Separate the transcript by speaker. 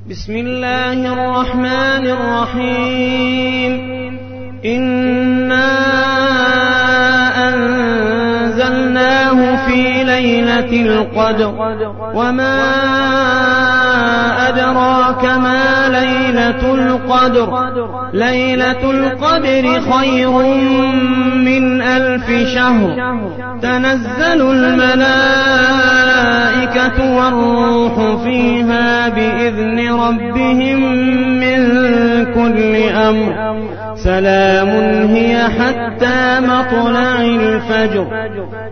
Speaker 1: بسم الله الرحمن الرحيم إنا أنزلناه في ليلة القدر وما أدراك ما ليلة القدر ليلة القدر خير من 1000 شهر تنزل الملائكة والروح فيها بإذن ربهم من كل أمر سلام هي حتى مطلع الفجر